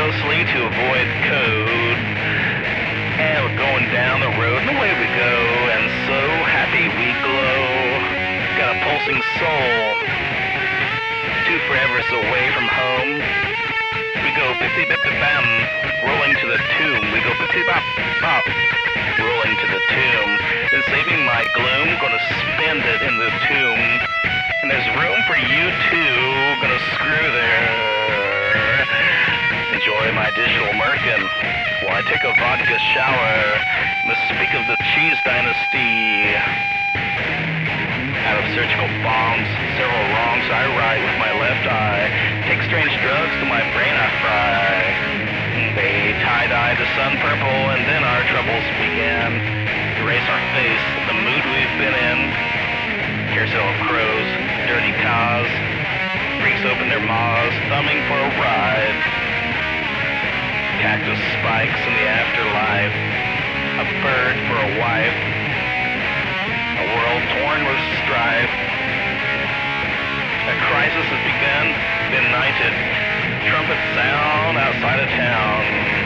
closely to avoid code. And we're going down the road, and away we go, and so happy we glow. Got a pulsing soul, 2 forevers away from home. We go bippy bippy bam, rolling to the tomb. We go bippy bop bop, rolling to the tomb. Then saving my gloom, gonna spend it in the tomb. And there's room for you too, gonna screw there. Enjoy my digital merkin while I take a vodka shower. Must speak of the cheese dynasty. Out of surgical bombs, several wrongs I right with my left eye. Take strange drugs to my brain I fry. They tie-dye the sun purple and then our troubles began. Erase our face, the mood we've been in. Carousel of crows, dirty cars. Freaks open their maws, thumbing for a ride. Cactus spikes in the afterlife. A bird for a wife. A world torn with strife. A crisis has begun, benighted. Trumpets sound outside of town.